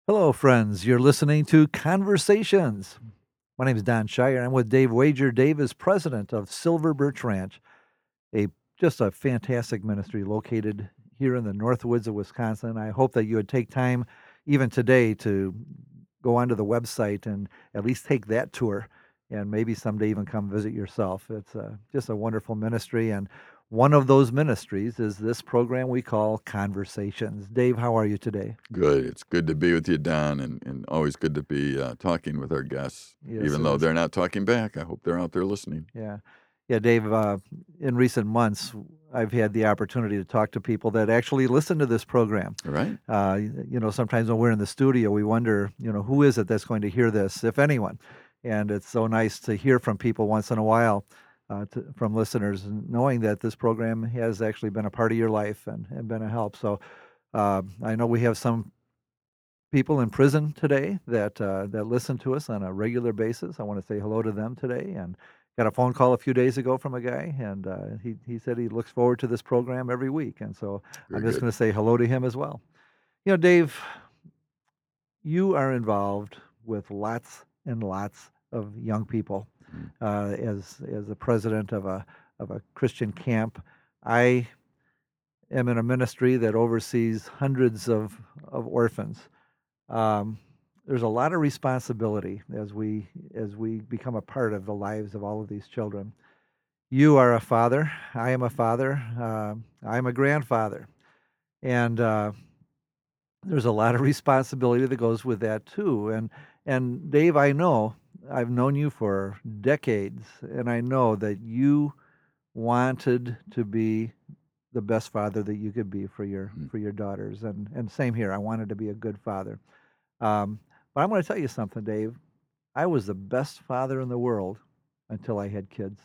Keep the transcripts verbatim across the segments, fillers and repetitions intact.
Hello, friends. You're listening to Conversations. My name is Don Shire. I'm with Dave Wager. Dave is president of Silver Birch Ranch, a just a fantastic ministry located here in the North Woods of Wisconsin. I hope that you would take time, even today, to go onto the website and at least take that tour, and maybe someday even come visit yourself. It's uh, just a wonderful ministry, and one of those ministries is this program we call Conversations. Dave, how are you today? Good. It's good to be with you, Don, and, and always good to be uh, talking with our guests. Yes, Even it though is. they're not talking back, I hoop they're out there listening. Yeah. Yeah, Dave, uh, in recent months, I've had the opportunity to talk to people that actually listen to this program. All right? Uh, y you know, sometimes when we're in the studio, we wonder, you know, who is it that's going to hear this, if anyone? And it's so nice to hear from people once in a while, uh, to from listeners, and knowing that this program has actually been a part of your life and and been a help. So, uh, I know we have some people in prison today that uh, that listen to us on a regular basis. I want to say hello to them today, and got a phone call a few days ago from a guy, and uh, he he said he looks forward to this program every week, and so I'm Very just good. going to say hello to him as well. You know, Dave, you are involved with lots and lots of young people Mm. uh, as as the president of a of a Christian camp. I am in a ministry that oversees hundreds of of orphans. Um, there's a lot of responsibility as we as we become a part of the lives of all of these children. You are a father. I am a father. Uh, I'm a grandfather, and uh, there's a lot of responsibility that goes with that too. And and Dave, I know I've known you for decades, and I know that you wanted to be the best father that you could be for your Mm. for your daughters, and and same here. I wanted to be a good father. Um, but I'm gonna tell you something, Dave. I was the best father in the world until I had kids.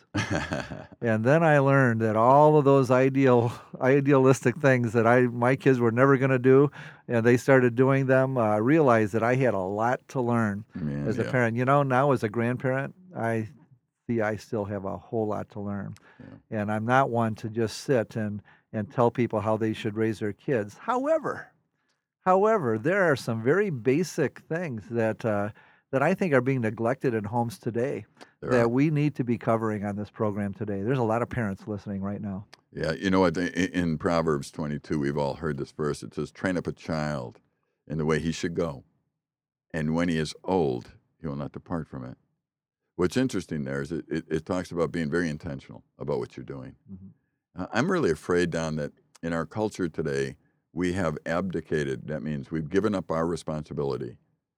And then I learned that all of those ideal idealistic things that I my kids were never gonna do, and they started doing them, uh, I realized that I had a lot to learn Man, as a yeah, parent. You know, now as a grandparent, I see I still have a whole lot to learn. yeah. And I'm not one to just sit and and tell people how they should raise their kids. However However, there are some very basic things that, uh, that I think are being neglected in homes today There that are. we need to be covering on this program today. There's a lot of parents listening right now. Yeah, you know what? i- i- In Proverbs twenty-two, we've all heard this verse. It says, "Train up a child in the way he should go, and when he is old, he will not depart from it." What's interesting there is it, it, it talks about being very intentional about what you're doing. Mhm. Uh, I'm really afraid, Don, that in our culture today, we have abdicated. That means we've given up our responsibility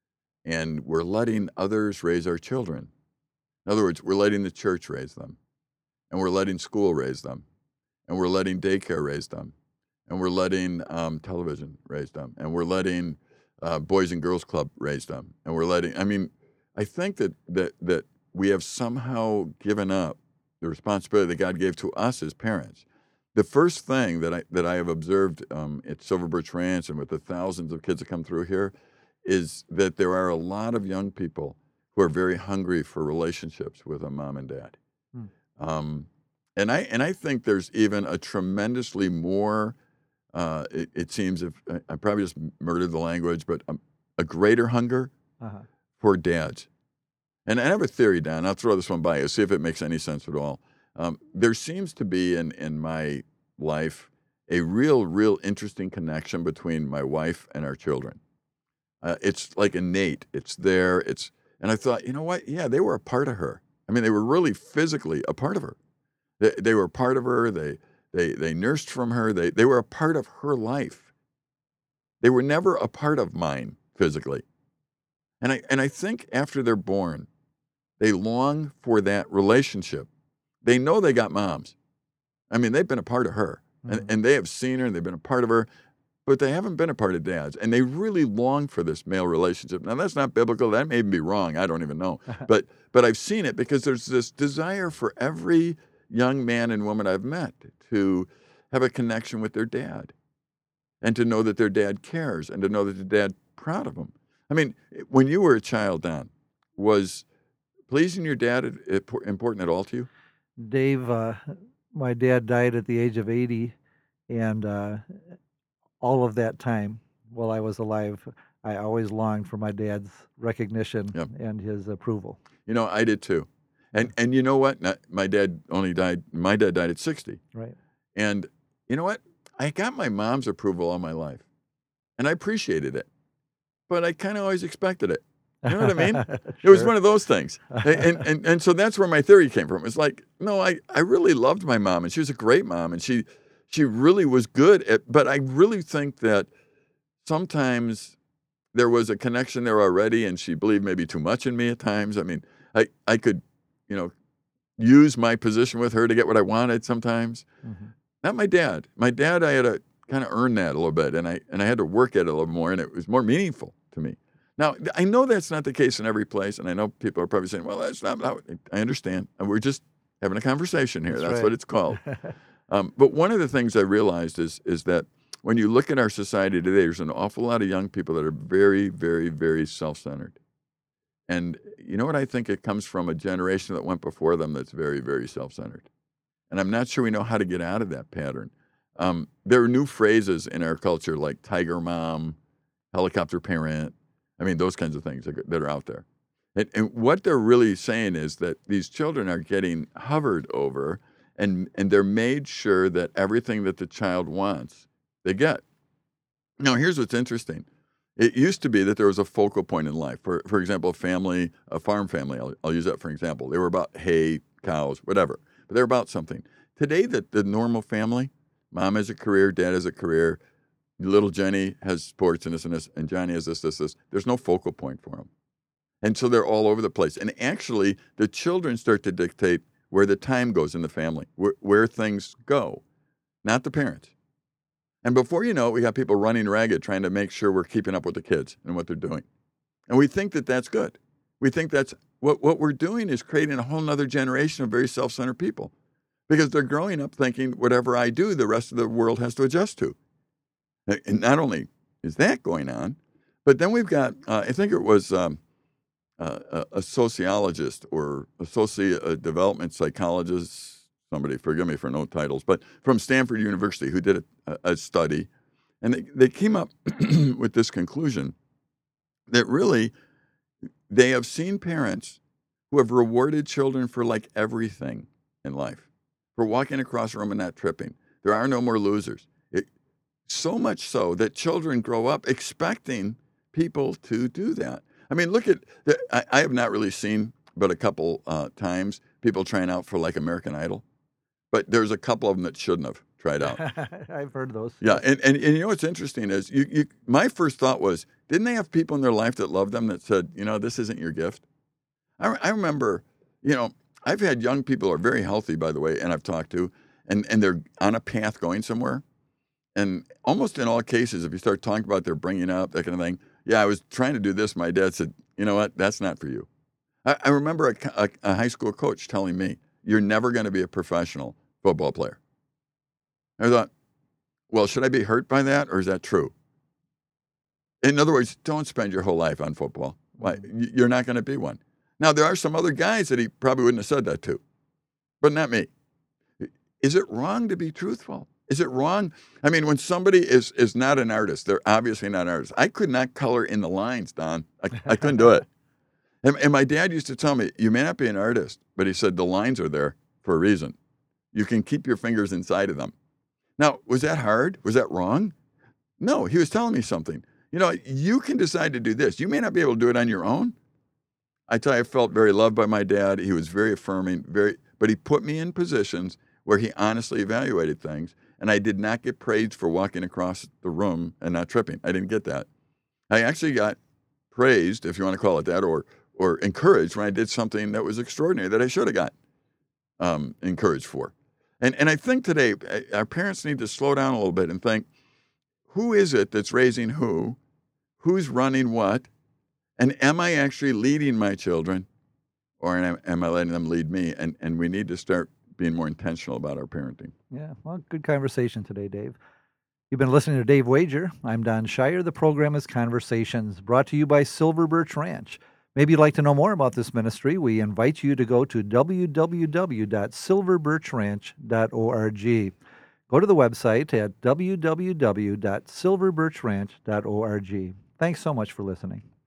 and we're letting others raise our children. In other words, we're letting the church raise them, and we're letting school raise them, and we're letting daycare raise them, and we're letting um, television raise them, and we're letting uh, Boys and Girls Club raise them, and we're letting. I mean, I think that that that we have somehow given up the responsibility that God gave to us as parents. The first thing that I that I have observed um, at Silver Birch Ranch and with the thousands of kids that come through here is that there are a lot of young people who are very hungry for relationships with a mom and dad. Hmm. Um, and I and I think there's even a tremendously more. Uh, it, it seems if I, I probably just murdered the language, but um, a greater hunger Uh-huh. for dads. And I have a theory, Don. I'll throw this one by you, see if it makes any sense at all. Um, there seems to be in in my life a real, real interesting connection between my wife and our children. Uh, it's like innate. It's there. It's and I thought, you know what? Yeah, they were a part of her. I mean, they were really physically a part of her. They, they were a part of her. They they they nursed from her. They they were a part of her life. They were never a part of mine physically. And I and I think after they're born, they long for that relationship. They know they got moms. I mean, they've been a part of her, and, Mhm. and they have seen her, and they've been a part of her, but they haven't been a part of dads. And they really long for this male relationship. Now, that's not biblical. That may even be wrong. I don't even know. But but I've seen it because there's this desire for every young man and woman I've met to have a connection with their dad and to know that their dad cares and to know that their dad proud of them. I mean, when you were a child, Don, was pleasing your dad important at all to you? Dave, uh, my dad died at the age of eighty, and uh, all of that time while I was alive, I always longed for my dad's recognition Yep. and his approval. You know, I did too. And and you know what? Not, my dad only died. My dad died at sixty. Right. And you know what? I got my mom's approval all my life, and I appreciated it. But I kind of always expected it. You know what I mean? It was Sure. one of those things. And, and, and, and so that's where my theory came from. It's like, no, I, I really loved my mom, and she was a great mom, and she, she really was good at, but I really think that sometimes there was a connection there already, and she believed maybe too much in me at times. I mean, I, I could, you know, use my position with her to get what I wanted sometimes. Mm-hmm. Not my dad. My dad, I had to kind of earn that a little bit, and I, and I had to work at it a little more, and it was more meaningful to me. Now, I know that's not the case in every place, and I know people are probably saying, well, that's not how I understand. And we're just having a conversation here. That's That's right. what it's called. um, but one of the things I realized is, is that when you look at our society today, there's an awful lot of young people that are very, very, very self-centered. And you know what I think? It comes from a generation that went before them that's very, very self-centered. And I'm not sure we know how to get out of that pattern. Um, there are new phrases in our culture like tiger mom, helicopter parent. I mean, those kinds of things that are out there. And, and what they're really saying is that these children are getting hovered over, and, and they're made sure that everything that the child wants, they get. Now, here's what's interesting. It used to be that there was a focal point in life. For, for example, a family, a farm family, I'll, I'll use that for example. They were about hay, cows, whatever. But they're about something. Today, the, the normal family, mom has a career, dad has a career, little Jenny has sports and this and this, and Johnny has this, this, this. There's no focal point for them. And so they're all over the place. And actually, the children start to dictate where the time goes in the family, where, where things go, not the parents. And before you know it, we got people running ragged trying to make sure we're keeping up with the kids and what they're doing. And we think that that's good. We think that's what, what we're doing is creating a whole other generation of very self-centered people because they're growing up thinking whatever I do, the rest of the world has to adjust to. And not only is that going on, but then we've got, uh, I think it was um, uh, a sociologist or a soci a development psychologist, somebody, forgive me for no titles, but from Stanford University who did a, a study, and they, they came up with this conclusion that really they have seen parents who have rewarded children for like everything in life, for walking across a room and not tripping. There are no more losers. It, So much so that children grow up expecting people to do that. I mean, look at, the, I, I have not really seen but a couple uh, times people trying out for like American Idol, but there's a couple of them that shouldn't have tried out. I've heard those. Yeah, and, and, and you know what's interesting is, you, you, my first thought was, didn't they have people in their life that loved them that said, you know, this isn't your gift? I, I remember, you know, I've had young people who are very healthy, by the way, and I've talked to, and, and they're on a path going somewhere. And almost in all cases, if you start talking about their bringing up, that kind of thing, yeah, I was trying to do this. My dad said, you know what, that's not for you. I, I remember a, a, a high school coach telling me, you're never going to be a professional football player. I thought, well, should I be hurt by that, or is that true? In other words, don't spend your whole life on football. Why? You're not going to be one. Now, there are some other guys that he probably wouldn't have said that to, but not me. Is it wrong to be truthful? Is it wrong? I mean, when somebody is is not an artist, they're obviously not an artist. I could not color in the lines, Don. I, I couldn't do it. And, and my dad used to tell me, you may not be an artist, but he said the lines are there for a reason. You can keep your fingers inside of them. Now, was that hard? Was that wrong? No, he was telling me something. You know, you can decide to do this. You may not be able to do it on your own. I tell you, I felt very loved by my dad. He was very affirming, very, but he put me in positions where he honestly evaluated things. And I did not get praised for walking across the room and not tripping. I didn't get that. I actually got praised, if you want to call it that, or or encouraged when I did something that was extraordinary that I should have got um, encouraged for. And and I think today our parents need to slow down a little bit and think, who is it that's raising who? Who's running what? And am I actually leading my children, or am, am I letting them lead me? And and we need to start being more intentional about our parenting. Yeah, well, good conversation today, Dave. You've been listening to Dave Wager. I'm Don Shire. The program is Conversations, brought to you by Silver Birch Ranch. Maybe you'd like to know more about this ministry. We invite you to go to w w w dot silver birch ranch dot org. Go to the website at w w w dot silver birch ranch dot org. Thanks so much for listening.